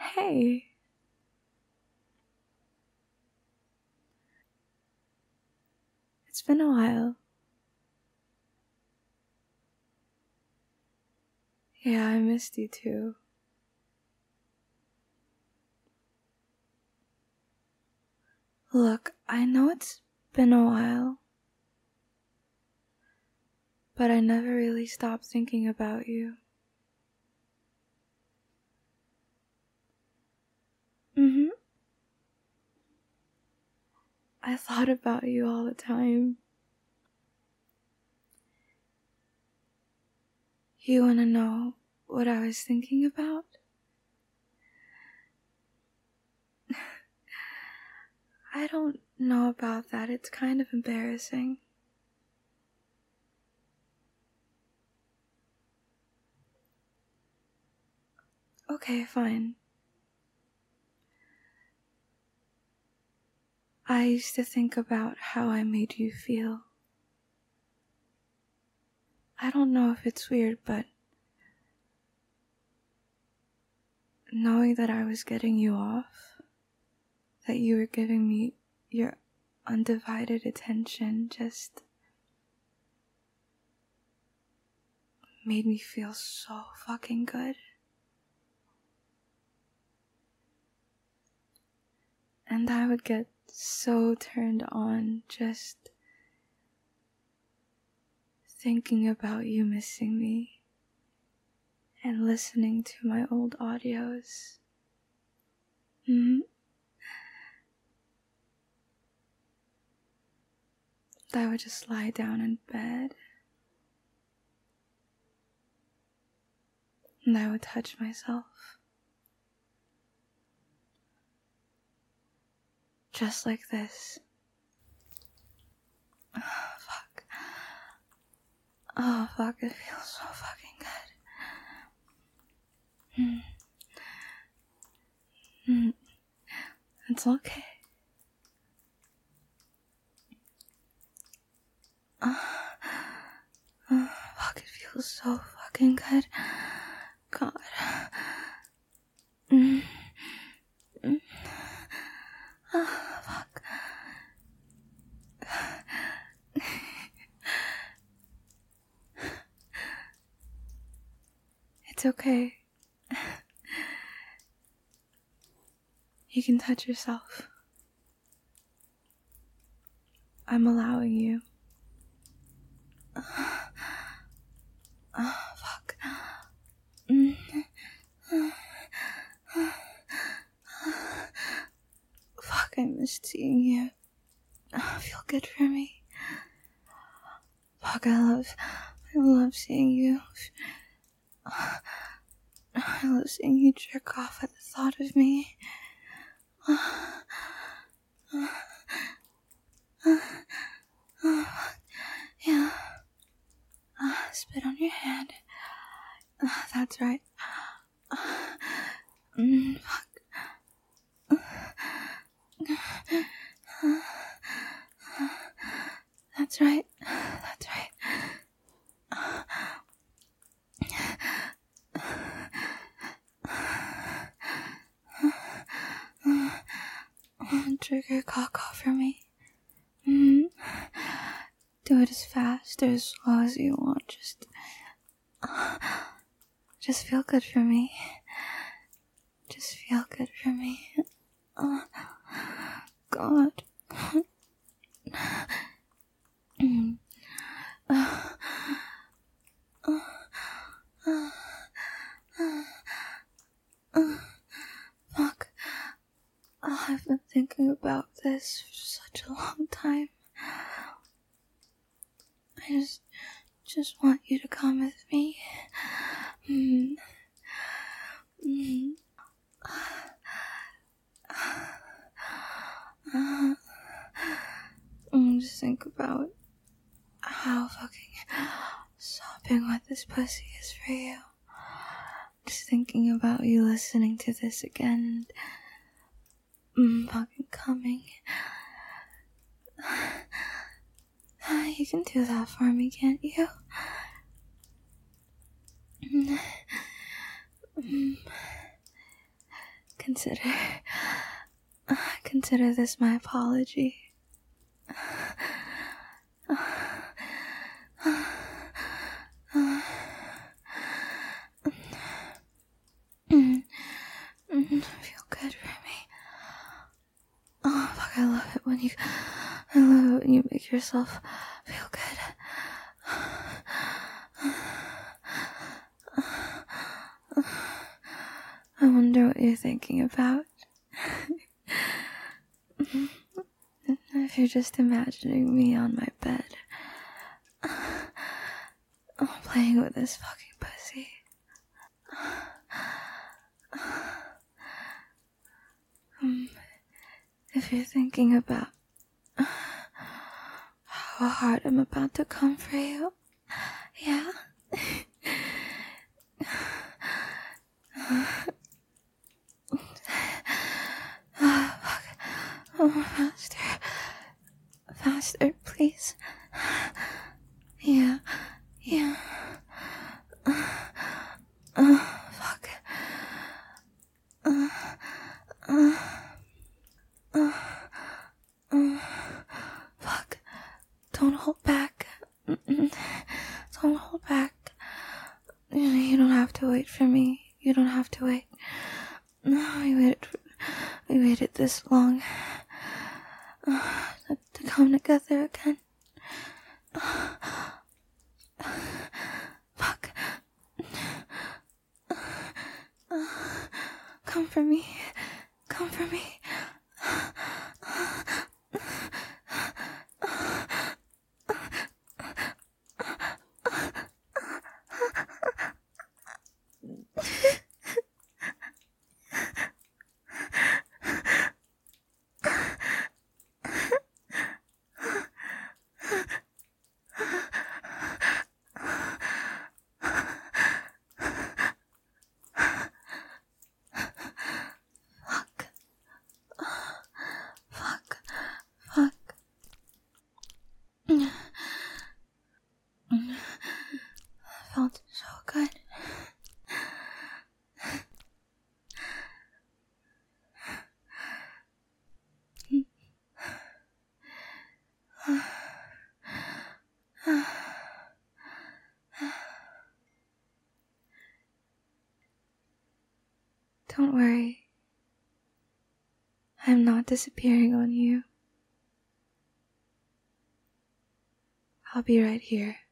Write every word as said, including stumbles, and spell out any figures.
Hey. It's been a while. Yeah, I missed you too. Look, I know it's been a while, but I never really stopped thinking about you. Mm-hmm. I thought about you all the time. You wanna know what I was thinking about? I don't know about that. It's kind of embarrassing. Okay, fine. I used to think about how I made you feel. I don't know if it's weird, but knowing that I was getting you off, that you were giving me your undivided attention, just made me feel so fucking good. And I would get so turned on just thinking about you missing me and listening to my old audios. Mm-hmm. I would just lie down in bed and I would touch myself. Just like this. Oh, fuck. Oh, fuck, it feels so fucking good. Mm. Mm. It's okay. Oh, oh, fuck, it feels so fucking good. God. Mm. Mm. Oh, fuck. It's okay. You can touch yourself. I'm allowing you. Oh, fuck. Mm. Fuck, I missed seeing you. Oh, feel good for me. Fuck, I love, I love seeing you. I love seeing you jerk off at the thought of me. Yeah. Spit on your hand. That's right. Mm, fuck. That's right. That's right. Trigger cock off for me. Mm. Do it as fast or as slow as you want. Just, just feel good for me. Just feel good for me. Oh, God. Mm. Uh, uh, uh, uh, uh, fuck. Oh, I've been thinking about this for such a long time. I just, just want you to come with me. Mm. Mm. Uh, mm, just think about how fucking sopping wet this pussy is for you. Just thinking about you listening to this again and mm, fucking coming. You can do that for me, can't you? Mm. Mm. consider, consider this my apology. Feel good for me. Oh fuck, I love it when you, I love it when you make yourself feel good. I wonder what you're thinking about. If you're just imagining me on my bed, playing with this fucking pussy. Um, if you're thinking about how hard I'm about to come for you, yeah. Oh, fuck. Oh, faster. Faster, please. Yeah, yeah. Uh, fuck. Uh, uh, uh, uh, fuck. Don't hold back. Mm-mm. Don't hold back. You don't have to wait for me. You don't have to wait. No, we waited. We waited this long uh, to come together again. Uh, fuck. Uh, come for me. Come for me. Felt so good. Don't worry. I'm not disappearing on you. I'll be right here.